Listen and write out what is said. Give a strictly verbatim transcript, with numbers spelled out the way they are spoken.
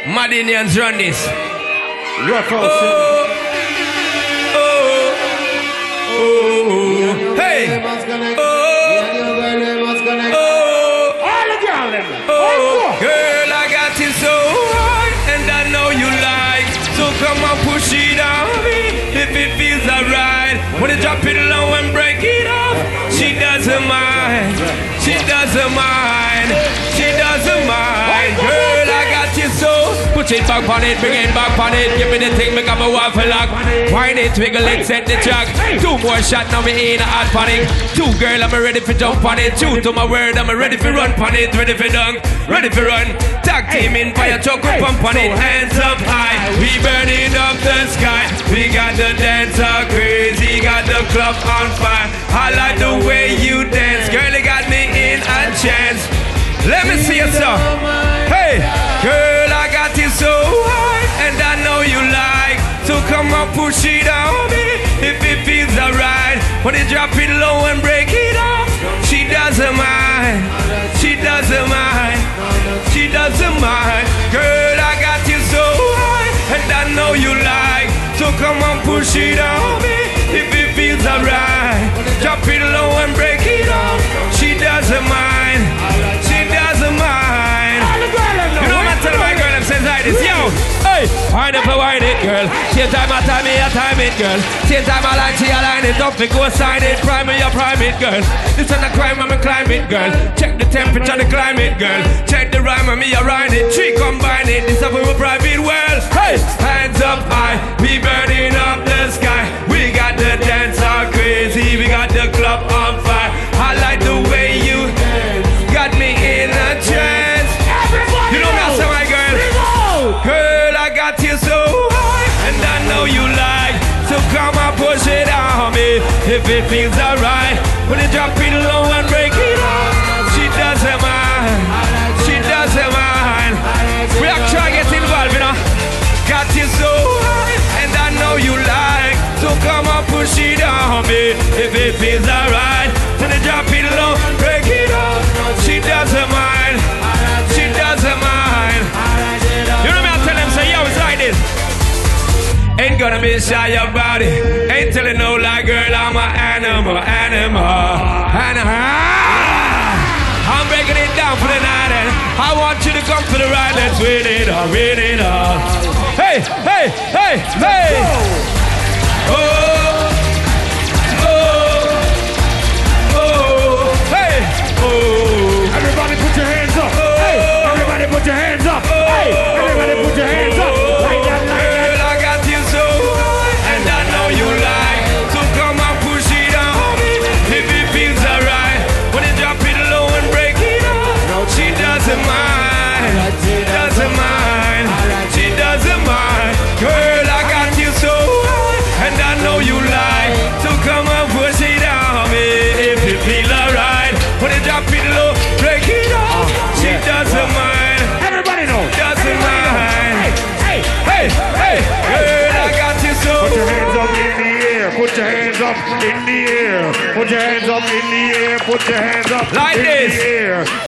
Madinians run this. Rough out. Oh, oh, oh, hey, oh, oh, All the girls, them. oh, girl, I got you so hard, and I know you like. So come on, push it on me if it feels alright. When you drop it low and break it off, she doesn't mind. She doesn't mind. She doesn't mind. Girl, I got you so. Push it back on it, bring it back on it. Give me the thing, make up a waffle lock. Wine it, wiggle it, set the track. Two more shots, now me in a hot panic. Two girl, I'm ready for jump on it. Two to my word, I'm ready for run on it. Ready for dunk, ready for run. Tag team in fire, choke up, pump on it. Hands up high, we burning up the sky. We got the dancer crazy, got the club on fire. I like the way you dance, girl, you got me in a chance. Let me see you, sir. Hey, girl, I got you so hard, and I know you like. So come on, push it on me if it feels alright. When you drop it low and break it off, she doesn't mind. She doesn't mind. She doesn't mind. Girl, I got you so hard, and I know you like. So come on, push it on me if it feels alright. Drop it low and break it off. She doesn't mind. She doesn't mind. You know what I'm telling my girl, I'm saying like this. Yo, hey, wind up and wind it, girl. Same time I time me, I time it, girl. Same time I like she align it. Don't think go sign it. Prime me, you prime it, girl. This is a crime, I'm a climb it, girl. Check the temperature, the climate, girl. Check the rhyme, and me, I ride it. Three combine it. This is a private world. Hey, hands up high. We burning up the sky. We got the dance all crazy. We got the club on fire. I like the way you got me in a trance. Everybody you know me, I say my girl. Girl, I got you so high, and I know you like. So come and push it on me if it feels alright. When you drop it low and break it off, she doesn't mind. She doesn't mind. We are trying to get involved, you know. Got you so high, and I know you like. So come and push it on me if it feels alright. When you drop it low, break it off, she doesn't mind. She doesn't mind. You know me, I tell them, say, yo, it's like this. Ain't gonna be shy about it. Ain't telling no lie, girl, I'm an animal, animal, animal. I'm breaking it down for the night, and I want you to come for the ride. Let's win it all, win it all. Hey, hey, hey, hey. Oh, oh, oh, hey, oh. Everybody put your hands up. Hey, everybody put your hands up. Hey, everybody put your hands up. Like that, like that. Girl, I got you so high, and I know you like. So come and push it on me if it feels alright. When you drop it low and break it off, she doesn't mind. She doesn't mind. She doesn't mind. Girl, I got you so high, and I know you like. So come and push it on me if it feels alright. When you drop it low, break it off, she doesn't mind. Everybody know. Doesn't mind. Hey, Hey, hey, girl, I got you so. put your hands up in the air. Put your hands up in the air. Put your hands up in the air. Put your hands up Like in this. the air.